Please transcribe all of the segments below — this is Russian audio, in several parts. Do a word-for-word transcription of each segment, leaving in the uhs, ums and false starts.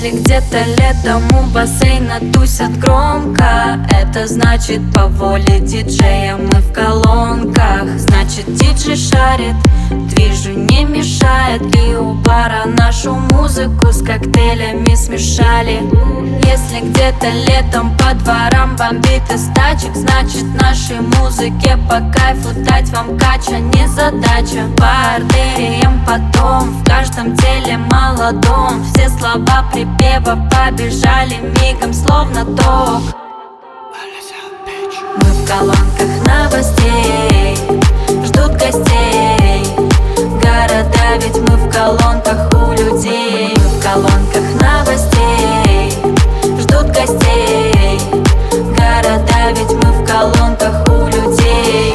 Если где-то летом у бассейна тусят громко, это значит по воле диджея мы в колонках. Значит диджей шарит, движу не мешает, и у бара нашу музыку с коктейлями смешали. Если где-то летом по дворам бомбит из тачек, значит нашей музыке по кайфу дать вам кача не задача. По артериям потом, в каждом теле молодом, все слова припева побежали мигом словно ток. Мы в колонках новостей, ждут гостей. Города, ведь мы в колонках у людей. Мы в колонках новостей, ждут гостей. Города, ведь мы в колонках у людей.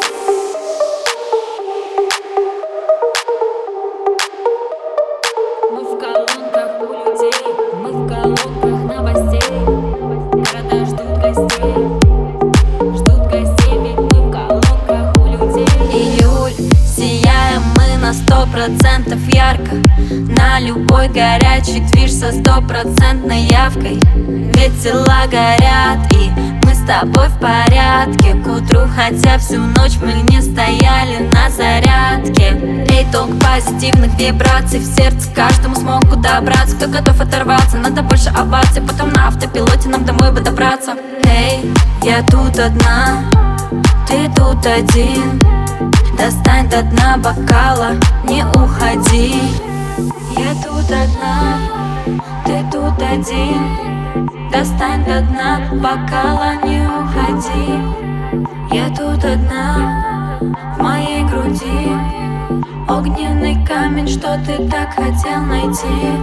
Мы в колонках у людей. Мы в колонках новостей. Города ждут гостей. Ждут гостей, ведь мы в колонках у людей. Июль, сияем мы на сто процентов ярко. На любой горячий движ со стопроцентной явкой. Ведь тела горят, и мы с тобой в порядке к утру, хотя всю ночь мы не стояли на зарядке. Эй, толк позитивных вибраций в сердце, каждому смогу добраться. Кто готов оторваться, надо больше оваций, потом на автопилоте нам домой бы добраться. Эй, я тут одна, ты тут один. Достань до дна бокала, не уходи. Я тут одна, ты тут один. Достань до дна бокала, не уходи. Я тут одна, в моей груди огненный камень, что ты так хотел найти.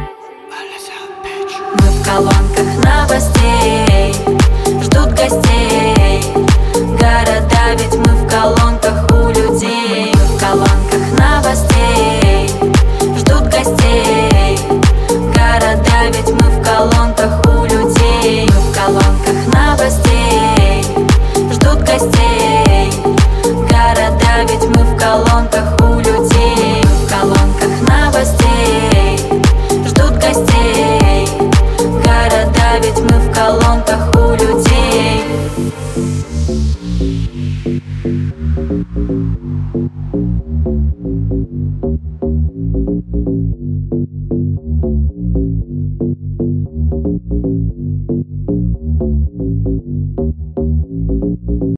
Мы в колонках новостей, ждут гостей. Города, ведь мы в колонках у людей. Мы в колонках новостей, ждут гостей. Города, ведь мы в колонках у людей. Мы в колонках новостей, ждут гостей. Города, ведь мы в колонках у людей. Мы в колонках новостей, ждут гостей. Города, ведь мы в колонках у людей.